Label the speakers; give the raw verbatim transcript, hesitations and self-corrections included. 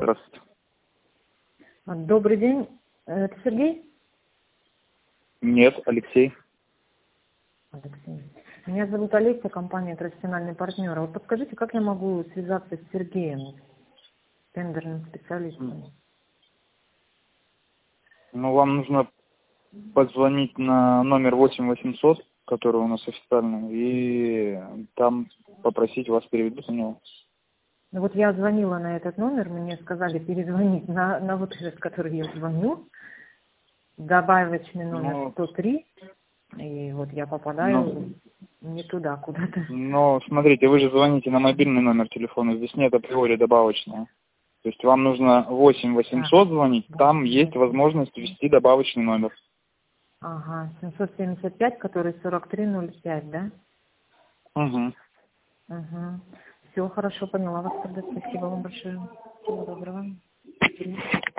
Speaker 1: Здравствуйте.
Speaker 2: Добрый день. Это Сергей?
Speaker 1: Нет, Алексей.
Speaker 2: Алексей. Меня зовут Олеся, компания «Профессиональный партнер». А вот подскажите, как я могу связаться с Сергеем, тендерным специалистом?
Speaker 1: Ну, вам нужно позвонить на номер восемь восемьсот, который у нас официальный, и там попросить вас переведут на него.
Speaker 2: Ну вот я звонила на этот номер, мне сказали перезвонить на, на вот этот, который я звоню, добавочный номер
Speaker 1: Ну,
Speaker 2: сто три, и вот я попадаю
Speaker 1: ну,
Speaker 2: не туда куда-то.
Speaker 1: но смотрите, вы же звоните на мобильный номер телефона, здесь нет априори добавочного. То есть вам нужно восемь восемьсот звонить, там есть возможность ввести добавочный номер.
Speaker 2: Ага, семьсот семьдесят пять, который сорок три ноль пять, да?
Speaker 1: Угу.
Speaker 2: Угу. Все, хорошо, поняла вас тогда. Спасибо вам большое. Всего доброго.